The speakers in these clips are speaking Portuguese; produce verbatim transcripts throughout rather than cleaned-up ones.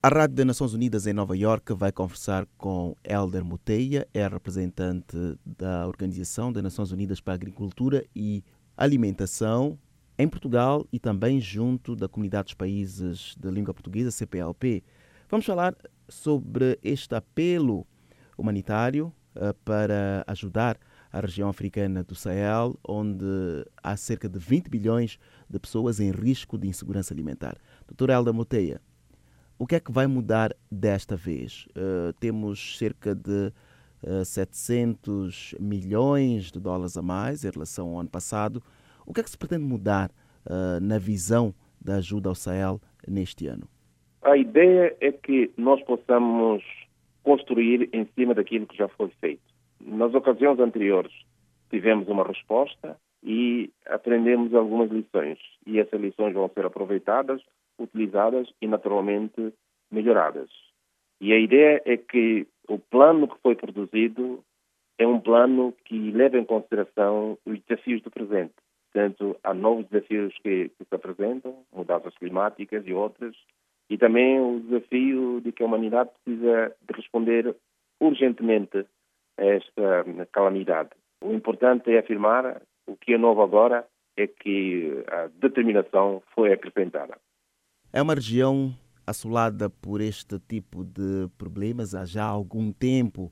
A Rádio das Nações Unidas em Nova Iorque vai conversar com Elder Muteia, é representante da Organização das Nações Unidas para a Agricultura e Alimentação em Portugal e também junto da Comunidade dos Países de Língua Portuguesa, C P L P. Vamos falar sobre este apelo humanitário uh, para ajudar a região africana do Sahel, onde há cerca de vinte bilhões de pessoas em risco de insegurança alimentar. doutor Elder Muteia, o que é que vai mudar desta vez? Uh, temos cerca de uh, setecentos milhões de dólares a mais em relação ao ano passado. O que é que se pretende mudar uh, na visão da ajuda ao Sahel neste ano? A ideia é que nós possamos construir em cima daquilo que já foi feito. Nas ocasiões anteriores tivemos uma resposta e aprendemos algumas lições. E essas lições vão ser aproveitadas, utilizadas e naturalmente melhoradas. E a ideia é que o plano que foi produzido é um plano que leva em consideração os desafios do presente. Portanto, há novos desafios que, que se apresentam, mudanças climáticas e outras, e também o desafio de que a humanidade precisa de responder urgentemente a esta calamidade. O importante é afirmar, o que é novo agora é que a determinação foi acrescentada. É uma região assolada por este tipo de problemas há já algum tempo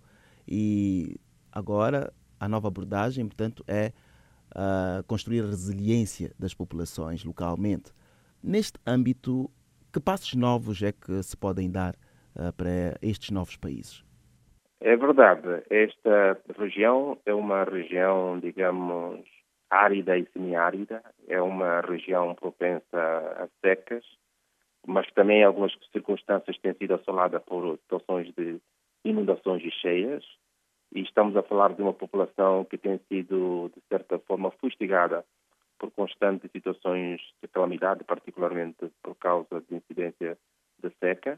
e agora a nova abordagem, portanto, é uh, construir a resiliência das populações localmente. Neste âmbito, que passos novos é que se podem dar uh, para estes novos países? É verdade. Esta região é uma região, digamos, árida e semiárida. É uma região propensa a secas, mas também algumas circunstâncias têm sido assoladas por situações de inundações e cheias. E estamos a falar de uma população que tem sido, de certa forma, fustigada por constantes situações de calamidade, particularmente por causa de incidência de seca.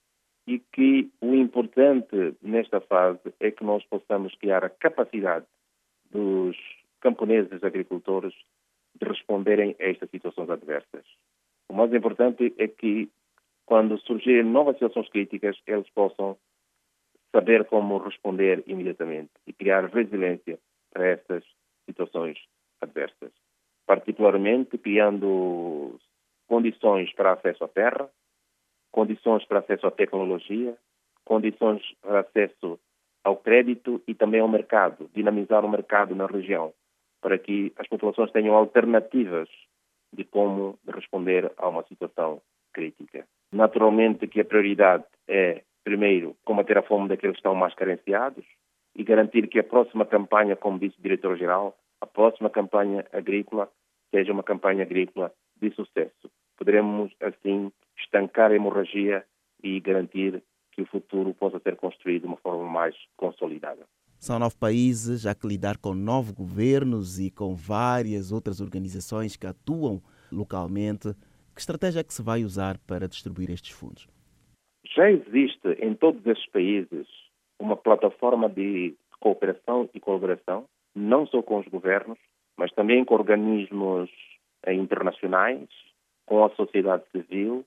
E que o importante nesta fase é que nós possamos criar a capacidade dos camponeses agricultores de responderem a estas situações adversas. O mais importante é que, quando surgirem novas situações críticas, eles possam saber como responder imediatamente e criar resiliência para estas situações adversas. Particularmente criando condições para acesso à terra, condições para acesso à tecnologia, condições para acesso ao crédito e também ao mercado, dinamizar o mercado na região, para que as populações tenham alternativas de como responder a uma situação crítica. Naturalmente que a prioridade é, primeiro, combater a fome daqueles que estão mais carenciados e garantir que a próxima campanha, como disse o diretor-geral, a próxima campanha agrícola seja uma campanha agrícola de sucesso. Poderemos, assim, estancar a hemorragia e garantir que o futuro possa ser construído de uma forma mais consolidada. São nove países, há que lidar com nove governos e com várias outras organizações que atuam localmente. Que estratégia é que se vai usar para distribuir estes fundos? Já existe em todos estes países uma plataforma de cooperação e colaboração, não só com os governos, mas também com organismos internacionais, com a sociedade civil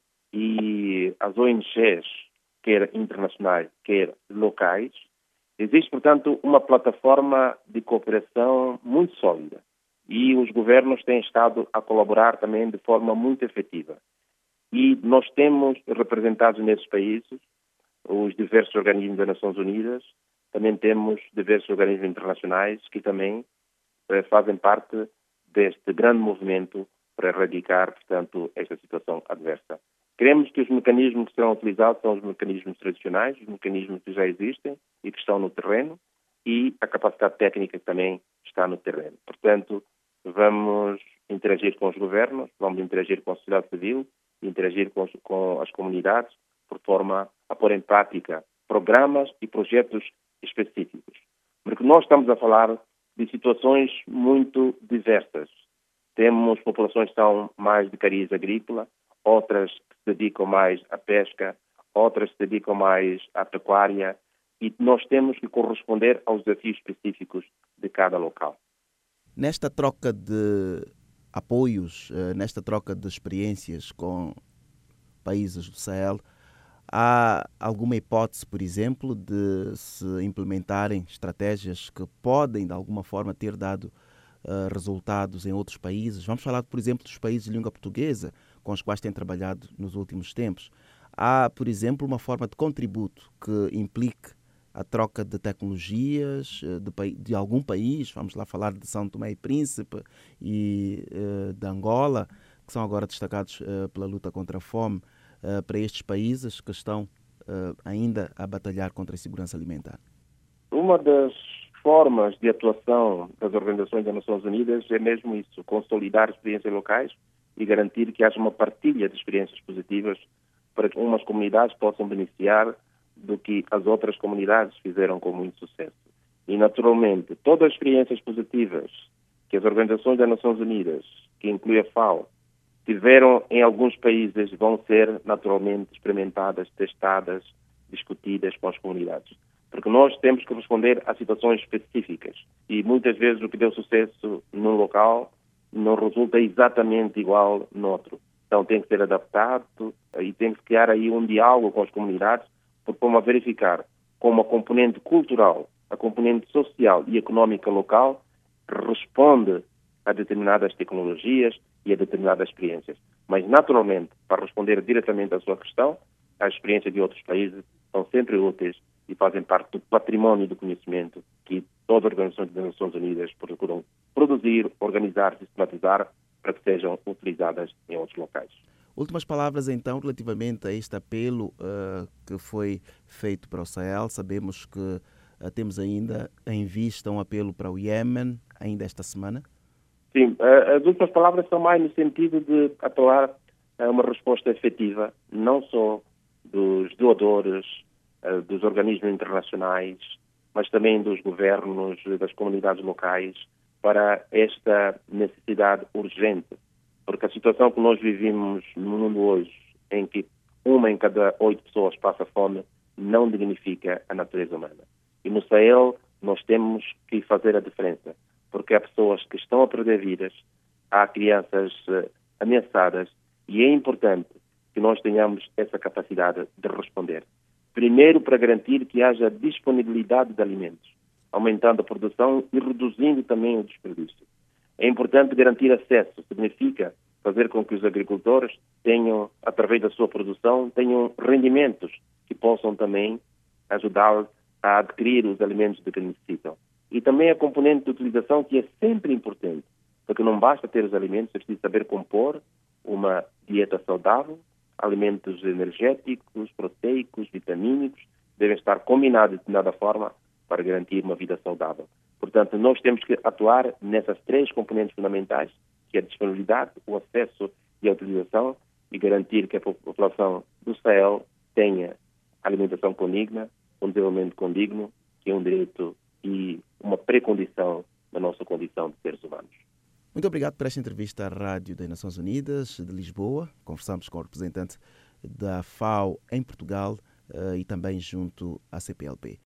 e as O N Gs, quer internacionais, quer locais. Existe, portanto, uma plataforma de cooperação muito sólida e os governos têm estado a colaborar também de forma muito efetiva. E nós temos representados nesses países os diversos organismos das Nações Unidas, também temos diversos organismos internacionais que também eh, fazem parte deste grande movimento para erradicar, portanto, esta situação adversa. Queremos que os mecanismos que serão utilizados são os mecanismos tradicionais, os mecanismos que já existem e que estão no terreno, e a capacidade técnica que também está no terreno. Portanto, vamos interagir com os governos, vamos interagir com a sociedade civil, interagir com, os, com as comunidades, por forma a pôr em prática programas e projetos específicos. Porque nós estamos a falar de situações muito diversas. Temos populações que são mais de cariz agrícola, outras que se dedicam mais à pesca, outras que se dedicam mais à pecuária, e nós temos que corresponder aos desafios específicos de cada local. Nesta troca de apoios, nesta troca de experiências com países do Sahel, Há alguma hipótese, por exemplo, de se implementarem estratégias que podem, de alguma forma, ter dado uh, resultados em outros países? Vamos falar, por exemplo, dos países de língua portuguesa, com os quais têm trabalhado nos últimos tempos. Há, por exemplo, uma forma de contributo que implique a troca de tecnologias de, de algum país, vamos lá falar de São Tomé e Príncipe e uh, de Angola, que são agora destacados uh, pela luta contra a fome, uh, para estes países que estão uh, ainda a batalhar contra a insegurança alimentar? Uma das formas de atuação das organizações das Nações Unidas é mesmo isso, consolidar experiências locais e garantir que haja uma partilha de experiências positivas para que umas comunidades possam beneficiar do que as outras comunidades fizeram com muito sucesso. E, naturalmente, todas as experiências positivas que as organizações das Nações Unidas, que inclui a FAO, tiveram em alguns países, vão ser, naturalmente, experimentadas, testadas, discutidas com as comunidades. Porque nós temos que responder a situações específicas. E, muitas vezes, o que deu sucesso num local não resulta exatamente igual no outro. Então, tem que ser adaptado e tem que se criar aí um diálogo com as comunidades, porque vamos verificar como a componente cultural, a componente social e económica local responde a determinadas tecnologias e a determinadas experiências. Mas, naturalmente, para responder diretamente à sua questão, as experiências de outros países são sempre úteis e fazem parte do património do conhecimento que todas as organizações das Nações Unidas procuram produzir, organizar, sistematizar para que sejam utilizadas em outros locais. Últimas palavras, então, relativamente a este apelo uh, que foi feito para o Sahel. Sabemos que uh, temos ainda em vista um apelo para o Iêmen, ainda esta semana. Sim, uh, as últimas palavras são mais no sentido de apelar a uma resposta efetiva, não só dos doadores, uh, dos organismos internacionais, mas também dos governos, das comunidades locais, para esta necessidade urgente. Porque a situação que nós vivemos no mundo hoje, em que uma em cada oito pessoas passa fome, não dignifica a natureza humana. E no Sahel nós temos que fazer a diferença, porque há pessoas que estão a perder vidas, há crianças uh, ameaçadas, e é importante que nós tenhamos essa capacidade de responder. Primeiro, para garantir que haja disponibilidade de alimentos, aumentando a produção e reduzindo também o desperdício. É importante garantir acesso, significa fazer com que os agricultores tenham, através da sua produção, tenham rendimentos que possam também ajudá-los a adquirir os alimentos de que necessitam. E também a componente de utilização, que é sempre importante, porque não basta ter os alimentos, é preciso saber compor uma dieta saudável, alimentos energéticos, proteicos, vitamínicos, devem estar combinados de determinada forma para garantir uma vida saudável. Portanto, nós temos que atuar nessas três componentes fundamentais, que é a disponibilidade, o acesso e a utilização, e garantir que a população do Sahel tenha alimentação condigna, um desenvolvimento condigno, que é um direito e uma precondição da nossa condição de seres humanos. Muito obrigado por esta entrevista à Rádio das Nações Unidas de Lisboa. Conversamos com o representante da FAO em Portugal uh, e também junto à C P L P.